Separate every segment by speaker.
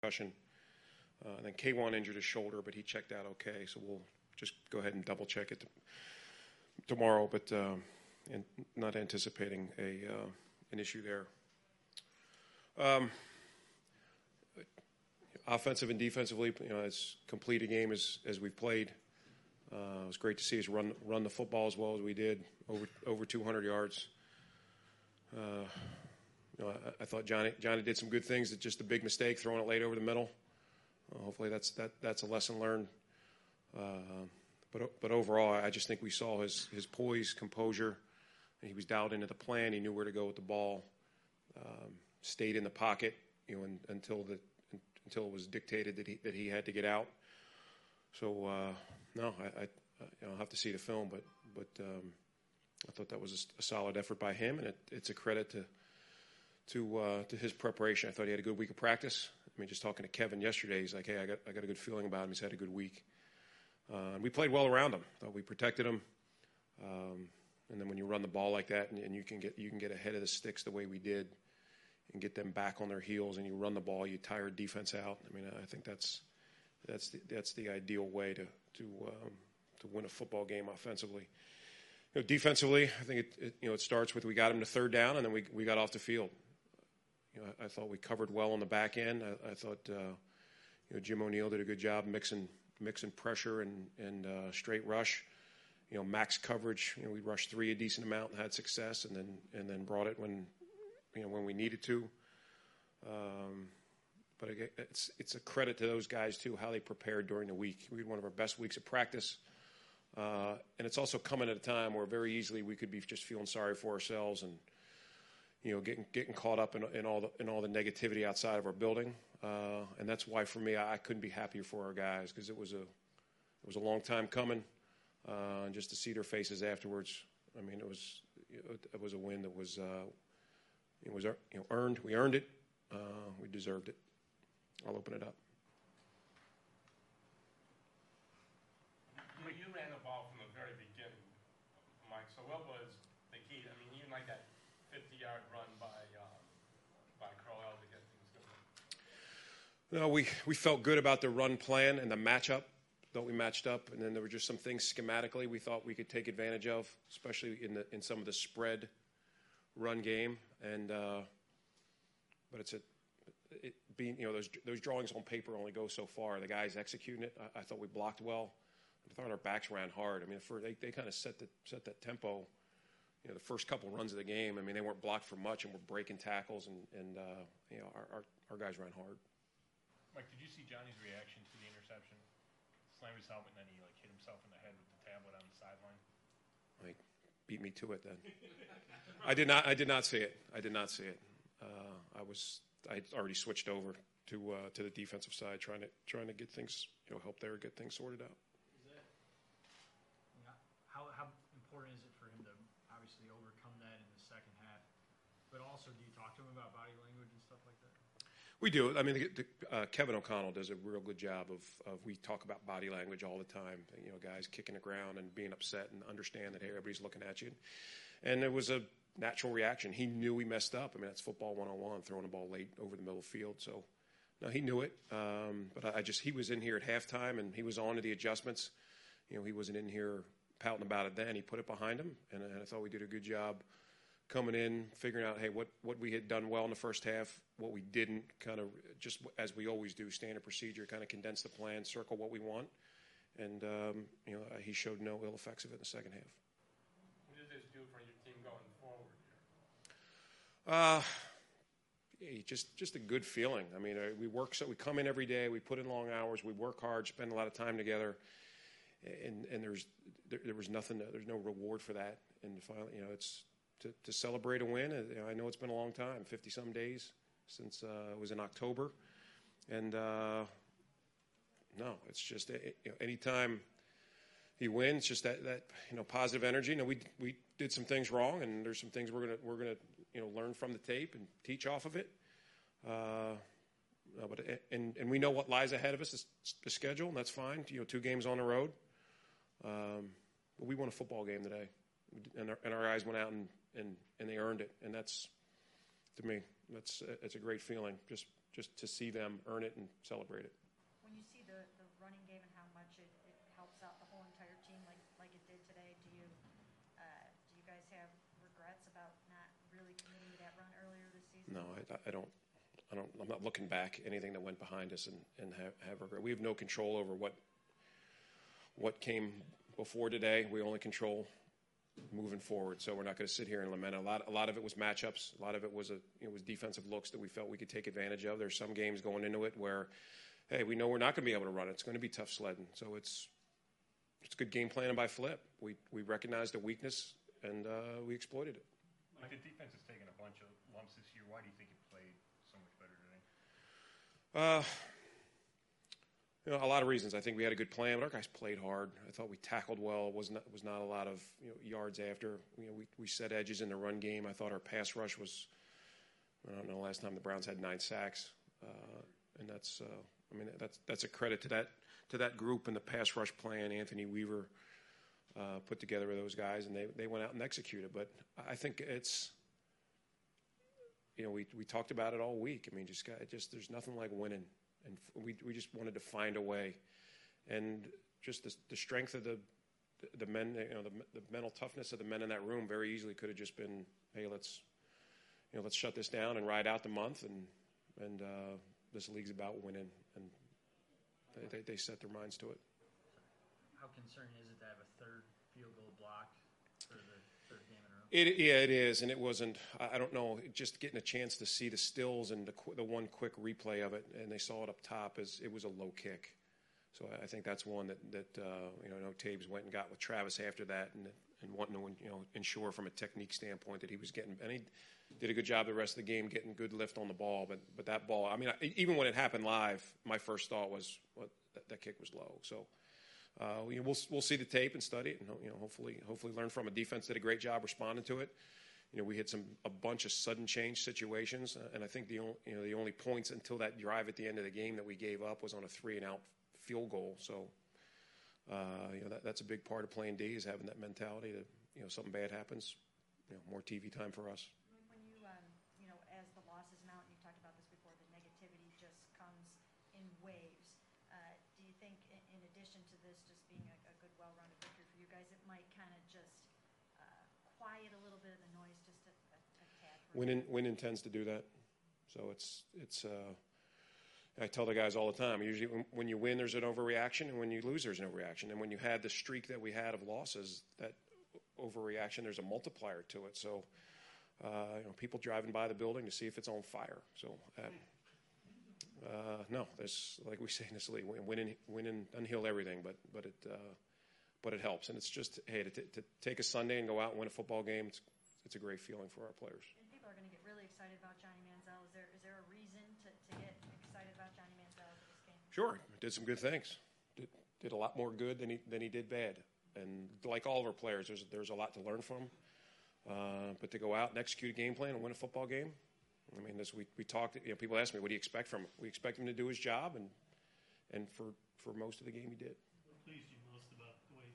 Speaker 1: concussion. And then K1 injured his shoulder, but he checked out okay. So we'll just go ahead and double check it tomorrow, but and not anticipating an issue there. Offensive and defensively, as complete a game as we've played. It was great to see us run the football as well as we did, over 200 yards. I thought Johnny did some good things. It's just a big mistake throwing it late over the middle. Hopefully that's a lesson learned. But overall, I just think we saw his poise, composure. He was dialed into the plan. He knew where to go with the ball. Stayed in the pocket, until it was dictated that he had to get out. So I'll have to see the film, but I thought that was a solid effort by him, and it's a credit to his preparation. I thought he had a good week of practice. Just talking to Kevin yesterday, he's like, "Hey, I got a good feeling about him. He's had a good week." And we played well around him. Thought we protected him. And then when you run the ball like that, and you can get ahead of the sticks the way we did, and get them back on their heels, and you run the ball, you tire defense out. I think that's the ideal way to win a football game offensively. Defensively, I think it starts with we got him to third down, and then we got off the field. I thought we covered well on the back end. I thought Jim O'Neill did a good job mixing pressure and straight rush. Max coverage. We rushed 3 a decent amount and had success, and then brought it when we needed to. But again, it's a credit to those guys too, how they prepared during the week. We had one of our best weeks of practice, and it's also coming at a time where very easily we could be just feeling sorry for ourselves and getting caught up in all the negativity outside of our building. And that's why for me I couldn't be happier for our guys, because it was a long time coming, and just to see their faces afterwards. It was a win that was earned. We earned it. We deserved it. I'll open it up.
Speaker 2: You ran the ball from the very beginning, Mike. So what was the key? Even like that 50-yard run by Crowell to get things going.
Speaker 1: No, we felt good about the run plan and the matchup. Thought we matched up, and then there were just some things schematically we thought we could take advantage of, especially in some of the spread run game. And but those drawings on paper only go so far. The guys executing it, I thought we blocked well. I thought our backs ran hard. They kind of set that tempo. The first couple runs of the game, they weren't blocked for much, and we're breaking tackles, and our guys ran hard.
Speaker 2: Mike, did you see Johnny's reaction to the interception? Slammed his helmet, and then he hit himself in the head with the tablet on the sideline.
Speaker 1: Beat me to it then. I did not see it. I did not see it. I had already switched over to the defensive side, trying to get things, help there, get things sorted out.
Speaker 3: How important is it for him to obviously overcome that in the second half? But also, do you talk to him about body language and stuff like that?
Speaker 1: We do. Kevin O'Connell does a real good job of we talk about body language all the time. Guys kicking the ground and being upset, and understand that, hey, everybody's looking at you. And it was a natural reaction. He knew we messed up. That's football 101, throwing the ball late over the middle of the field. So, no, he knew it. But he was in here at halftime, and he was on to the adjustments. He wasn't in here pouting about it then. He put it behind him, and I thought we did a good job coming in, figuring out, hey, what we had done well in the first half, what we didn't, kind of just as we always do, standard procedure, kind of condense the plan, circle what we want. And, he showed no ill effects of it in the second half.
Speaker 2: What does this do for your team going forward
Speaker 1: here? Just a good feeling. We work, so we come in every day, we put in long hours, we work hard, spend a lot of time together, and there was nothing, there's no reward for that. And finally, it's to celebrate a win. I know it's been a long time, 50-some days since it was in October, and no, it's just anytime you win, it's just that positive energy. We did some things wrong, and there's some things we're gonna learn from the tape and teach off of it. But we know what lies ahead of us, the schedule, and that's fine. 2 games on the road. But we won a football game today, and our guys went out and they earned it, and that's, to me, it's a great feeling. Just just to see them earn it and celebrate it.
Speaker 4: When you see the running game and how much it helps out the whole entire team like it did today, do you guys have regrets about not really committing to that run earlier this season?
Speaker 1: No, I don't. I'm not looking back anything that went behind us and have regret. We have no control over what came before today. We only control moving forward. So we're not going to sit here and lament. A lot of it was matchups. A lot of it was was defensive looks that we felt we could take advantage of. There's some games going into it where, hey, we know we're not going to be able to run it. It's going to be tough sledding. So it's good game planning by Flip. We recognized a weakness and we exploited it.
Speaker 5: Like the defense has taken a bunch of lumps this year. Why do you think it played so much better today?
Speaker 1: A lot of reasons. I think we had a good plan, but our guys played hard. I thought we tackled well. It was not a lot of yards after. We set edges in the run game. I thought our pass rush was. I don't know. Last time the Browns had 9 sacks, and that's a credit to that group and the pass rush plan. Anthony Weaver put together with those guys, and they went out and executed. But I think it's. We talked about it all week. I mean, there's nothing like winning. And we just wanted to find a way, and just the strength of the men, the mental toughness of the men in that room very easily could have just been, hey, let's shut this down and ride out the month, and this league's about winning, and they set their minds to it.
Speaker 3: How concerning is it to have a third field goal blocked for the third game in a row?
Speaker 1: It is, and it wasn't. I don't know. Just getting a chance to see the stills and the one quick replay of it, and they saw it up top as it was a low kick. So I think that's one that I know Tabes went and got with Travis after that, and wanting to ensure from a technique standpoint that he was getting. And he did a good job the rest of the game getting good lift on the ball. But that ball, I mean, even when it happened live, my first thought was, that kick was low. So. We'll see the tape and study it, and hopefully learn from it. Defense did a great job responding to it. We hit a bunch of sudden change situations, and I think the only points until that drive at the end of the game that we gave up was on a 3-and-out field goal. So that's a big part of playing D, is having that mentality that something bad happens, more TV time for us.
Speaker 4: When you as the losses mount, and you've talked about this before, the negativity just comes in waves. Do you think, in addition to this just being a good, well-rounded victory for you guys, it might kind of just quiet a little bit of the noise just a tad?
Speaker 1: Winning tends to do that. So it's. I tell the guys all the time. Usually, when you win, there's an overreaction, and when you lose, there's an overreaction. And when you had the streak that we had of losses, that overreaction, there's a multiplier to it. So, people driving by the building to see if it's on fire. So. No, there's, like we say in this league, winning doesn't heal everything, but it helps. And it's just, hey, to take a Sunday and go out and win a football game, it's a great feeling for our players.
Speaker 4: And people are going to get really excited about Johnny Manziel. Is there a reason to get excited about Johnny Manziel for this game?
Speaker 1: Sure, did some good things. Did a lot more good than he did bad. And like all of our players, there's a lot to learn from. But to go out and execute a game plan and win a football game. I mean, we talked. People ask me, "What do you expect from him?" We expect him to do his job, and for most of the game, he did.
Speaker 6: What pleased you most about the way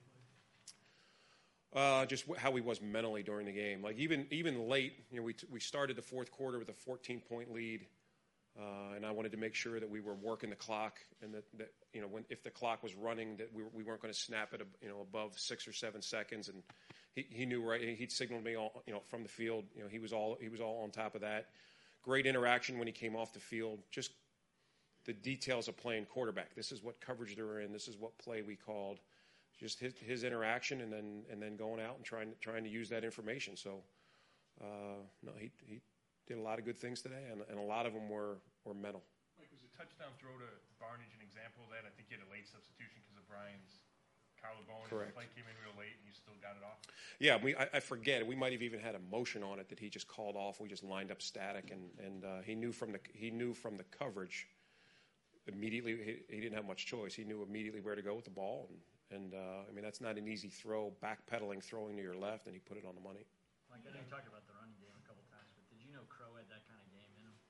Speaker 6: he played?
Speaker 1: Just how he was mentally during the game. Like even late, we started the fourth quarter with a 14-point lead, and I wanted to make sure that we were working the clock, and that if the clock was running, that we weren't going to snap it above 6 or 7 seconds. And he knew, right. He'd signaled me all from the field. He was all on top of that. Great interaction when he came off the field. Just the details of playing quarterback. This is what coverage they were in. This is what play we called. Just his interaction, and then going out and trying to use that information. So, no, he did a lot of good things today, and a lot of them were mental.
Speaker 5: Mike, was the touchdown throw to Barnidge an example of that? I think you had a late substitution because of Brian's collarbone.
Speaker 1: Correct.
Speaker 5: The play came in real late, and you still got it off.
Speaker 1: Yeah, I forget. We might have even had a motion on it that he just called off. We just lined up static, and he knew from the coverage immediately. He didn't have much choice. He knew immediately where to go with the ball, and I mean, that's not an easy throw. Backpedaling, throwing to your left, and he put it on the money.
Speaker 3: Like, I know you talked about the running game a couple times, but did you know Crow had that kind of game in him?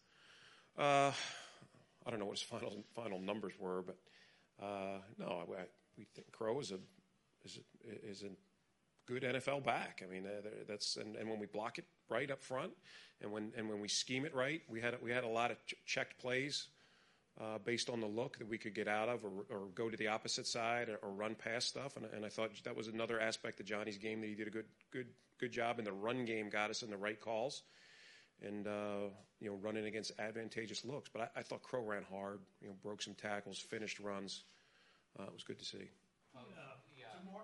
Speaker 1: I don't know what his final numbers were, but no, we think Crow is a good NFL back. I mean, that's and when we block it right up front, and when we scheme it right, we had a lot of checked plays based on the look that we could get out of, or go to the opposite side, or run past stuff. And I thought that was another aspect of Johnny's game that he did a good job in the run game, got us in the right calls, and running against advantageous looks. But I thought Crow ran hard, broke some tackles, finished runs. It was good to see.
Speaker 6: Two more?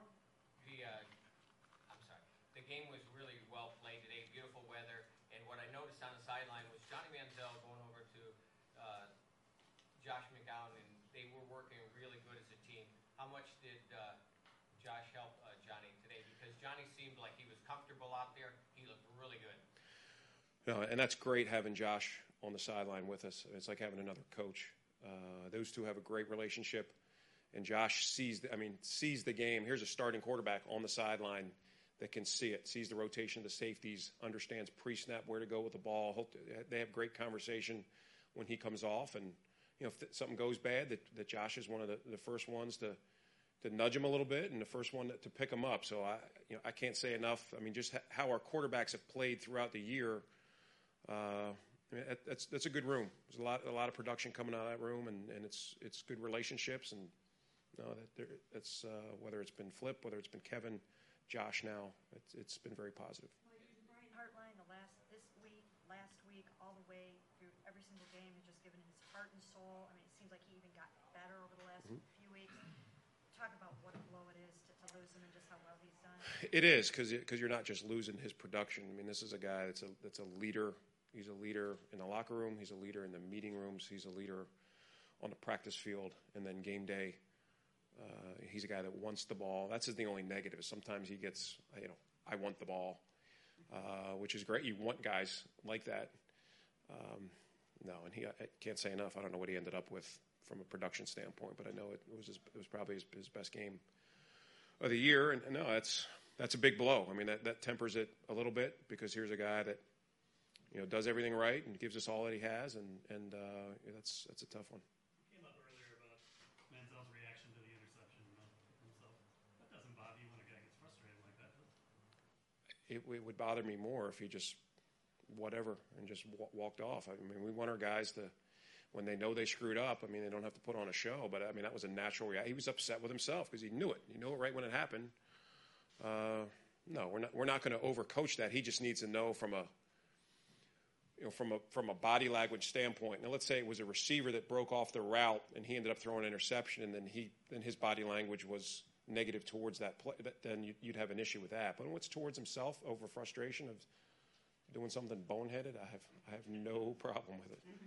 Speaker 7: I'm sorry. The game was really well played today. Beautiful weather, and what I noticed on the sideline was Johnny Manziel going over to Josh McGowan, and they were working really good as a team. How much did Josh help Johnny today? Because Johnny seemed like he was comfortable out there. He looked really good.
Speaker 1: No, and that's great having Josh on the sideline with us. It's like having another coach. Those two have a great relationship. And Josh sees the game. Here's a starting quarterback on the sideline that can see it, sees the rotation of the safeties, understands pre-snap where to go with the ball. They have great conversation when he comes off. And if something goes bad, that Josh is one of the first ones to nudge him a little bit, and the first one to pick him up. So I can't say enough. I mean, just how our quarterbacks have played throughout the year. That's a good room. There's a lot of production coming out of that room, and it's good relationships. And that's whether it's been Flip, whether it's been Kevin, Josh now, it's been very positive.
Speaker 4: Brian Hartline, last week, all the way through every single game, has just given his heart and soul. I mean, it seems like he even got better over the last few weeks. Talk about what a blow it is to lose him and just how well he's done.
Speaker 1: It is, because you're not just losing his production. I mean, this is a guy that's a leader. He's a leader in the locker room. He's a leader in the meeting rooms. He's a leader on the practice field. And then game day, he's a guy that wants the ball. That's the only negative. Sometimes he gets, I want the ball, which is great. You want guys like that. No, and I can't say enough. I don't know what he ended up with from a production standpoint, but I know it was probably his best game of the year. And no, that's a big blow. I mean, that tempers it a little bit, because here's a guy that does everything right and gives us all that he has, and that's a tough one.
Speaker 6: Came up earlier about Manziel's reaction to the interception himself. That doesn't bother you when a guy gets frustrated like that, does it?
Speaker 1: It would bother me more if he just whatever and just walked off. I mean, we want our guys to, when they know they screwed up, I mean, they don't have to put on a show. But, I mean, that was a natural reaction. He was upset with himself because he knew it. He knew it right when it happened. No, we're not going to overcoach that. He just needs to know from a body language standpoint. Now, let's say it was a receiver that broke off the route and he ended up throwing an interception, and then his body language was negative towards that play. Then you'd have an issue with that. But when it's towards himself over frustration of doing something boneheaded, I have no problem with it.